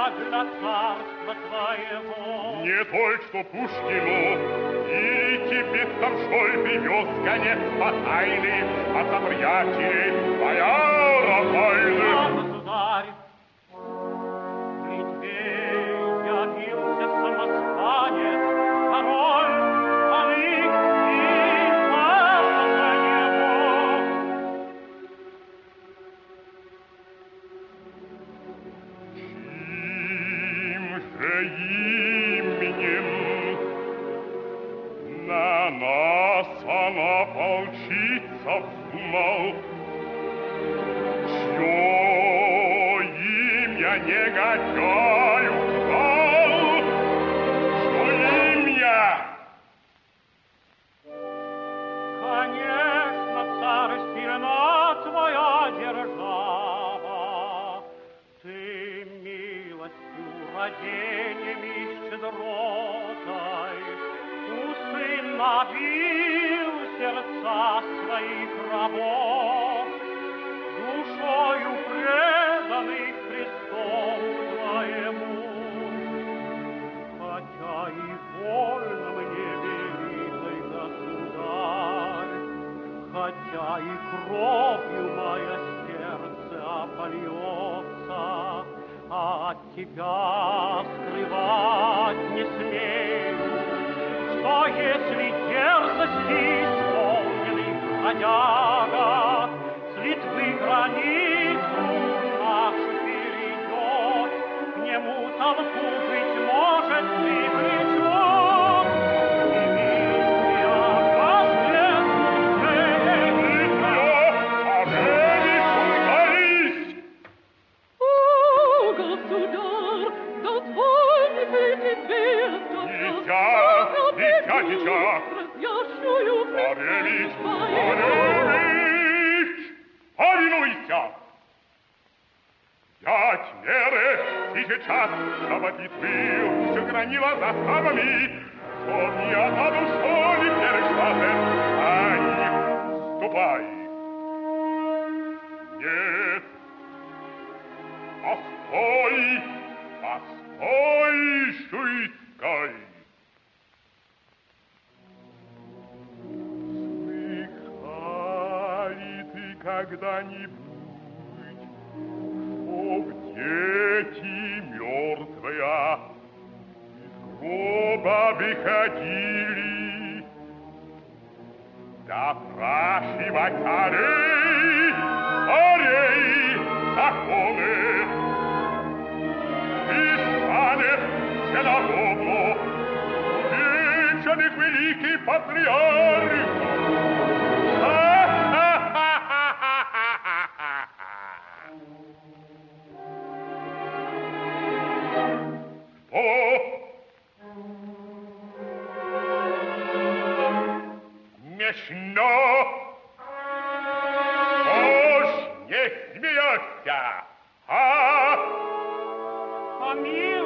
для царства твоего. Не только что Пушкину или тебе там что привез конец фатальный от обрятий твоя Рафаэлы. А, государь, в Литве явился самозванец, король, Алик и папа его. Чьим же именем на нас она волчица вздумал? Чье имя негодяю дал? Что имя? Конечно, царь, сильна твоя держава. Ты милостью, родением и щедротой усыновил сердца своих рабов, душою преданных Христу твоему. Хотя и больно мне, великий государь, хотя и кровью мое сердце опольется, от тебя скрывать не смею, что если дерзости исполненный бродяга с Литвы границу нашу перейдет, к нему толпу, быть может, привлечет. Дитя, повинуйся! Дядь меры, и сейчас шаба битвы все гранила заставами, чтоб ни одна душа не перешла же, ай, ступай! Нет, постой, постой, Шуйской! Когда-нибудь, чтоб дети мертвые из гроба выходили, допрашивать царей, законы, писанных всенародно, вечных великий патриарх. Смешно! Уж не смеешься, а? Помилуй,